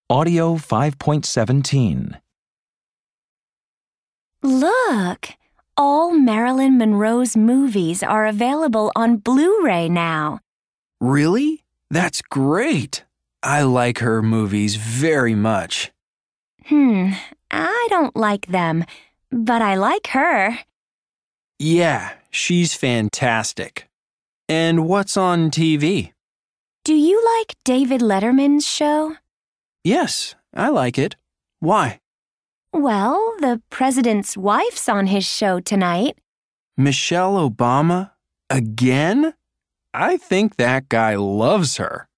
Audio 5.17. Look! All Marilyn Monroe's movies are available on Blu-ray now. Really? That's great. I like her movies very much. I don't like them, but I like her. Yeah, she's fantastic. And what's on TV? Do you like David Letterman's show? Yes, I like it. Why? Well, the president's wife's on his show tonight. Michelle Obama? Again? I think that guy loves her.